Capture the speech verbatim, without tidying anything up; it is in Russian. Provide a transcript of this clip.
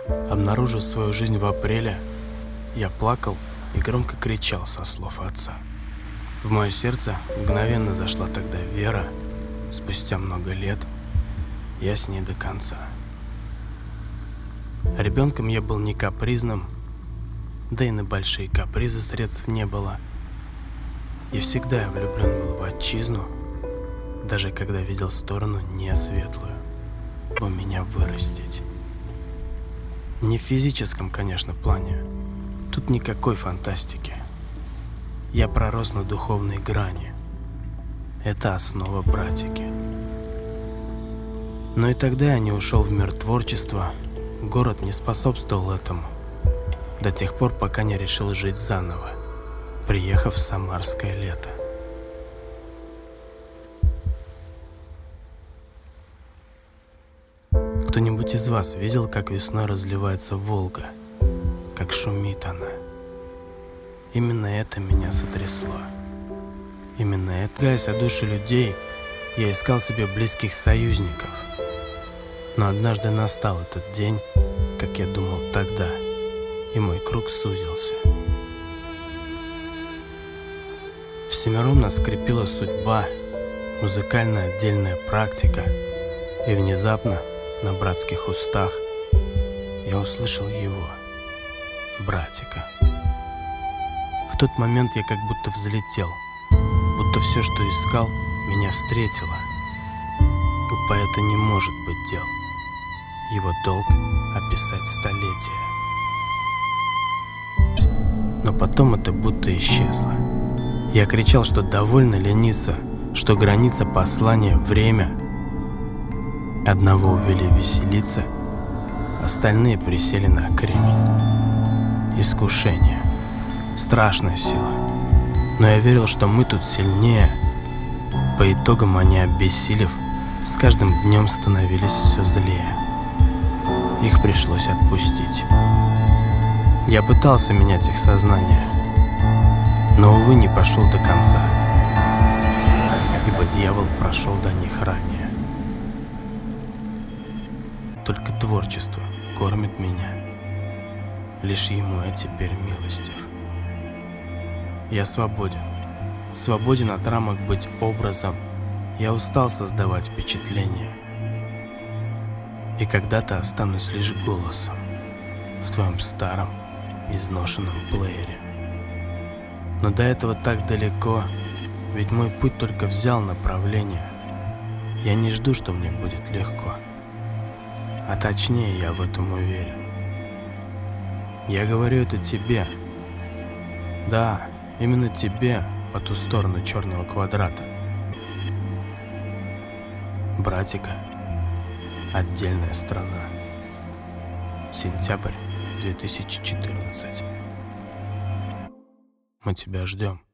Обнаружив свою жизнь в апреле, я плакал и громко кричал со слов отца. В мое сердце мгновенно зашла тогда вера. Спустя много лет я с ней до конца. Ребенком я был не капризным, да и на большие капризы средств не было. И всегда я влюблен был в отчизну, даже когда видел сторону не светлую, бы меня вырастить. Не в физическом, конечно, плане. Тут никакой фантастики. Я пророс на духовной грани. Это основа братики. Но и тогда я не ушел в мир творчества. Город не способствовал этому. До тех пор, пока не решил жить заново, приехав в самарское лето. Кто-нибудь из вас видел, как весной разливается Волга? Как шумит она? Именно это меня сотрясло. Именно это, гаясь о душе людей, я искал себе близких союзников. Но однажды настал этот день, как я думал тогда, и мой круг сузился. Всемиром нас скрепила судьба, музыкальная отдельная практика, и внезапно на братских устах я услышал его, братика. В тот момент я как будто взлетел, будто все, что искал, меня встретило. У поэта не может быть дел, его долг описать столетия. Но потом это будто исчезло. Я кричал, что довольно лениться, что граница послания — время. Одного увели веселиться, остальные присели на кремень. Искушение, страшная сила. Но я верил, что мы тут сильнее. По итогам они, обессилев, с каждым днем становились все злее. Их пришлось отпустить. Я пытался менять их сознание, но, увы, не пошел до конца, ибо дьявол прошел до них ранее. Только творчество кормит меня, лишь ему я теперь милостив. Я свободен, свободен от рамок быть образом. Я устал создавать впечатление, и когда-то останусь лишь голосом в твоем старом изношенном плеере. Но до этого так далеко, ведь мой путь только взял направление. Я не жду, что мне будет легко, а точнее я в этом уверен. Я говорю это тебе, да, именно тебе по ту сторону черного квадрата. Братика, отдельная страна. Сентябрь две тысячи четырнадцать. Мы тебя ждем.